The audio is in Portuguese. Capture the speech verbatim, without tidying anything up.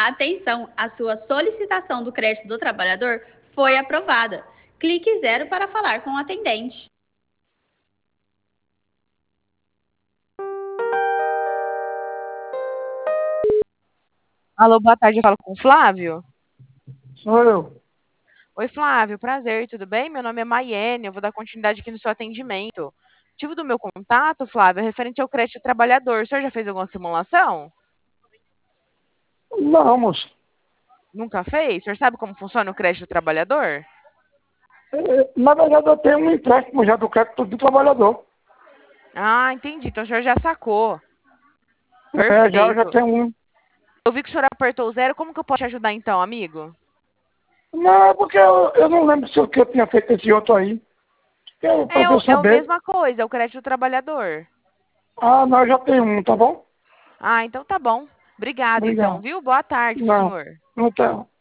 Atenção, a sua solicitação do crédito do trabalhador foi aprovada. Clique zero para falar com o atendente. Alô, boa tarde, eu falo com o Flávio. Sou eu. Oi, Flávio, prazer, tudo bem? Meu nome é Maiene, eu vou dar continuidade aqui no seu atendimento. O motivo do meu contato, Flávio, é referente ao crédito trabalhador. O senhor já fez alguma simulação? Não, moço. Nunca fez? O senhor sabe como funciona o crédito trabalhador? É, Na verdade, eu tenho um empréstimo já do crédito do trabalhador. Ah, entendi. Então o senhor já sacou. É, já, eu já Perfeito. tenho um. Eu vi que o senhor apertou o zero. Como que eu posso te ajudar então, amigo? Não, é porque eu, eu não lembro se eu, que eu tinha feito esse outro aí. Eu, pra É, eu o- é a saber. mesma coisa, é o crédito trabalhador. Ah, não, eu já tenho um, tá bom? Ah, então tá bom. Obrigada, então, Obrigado. viu? Boa tarde pro Não, senhor. não tem.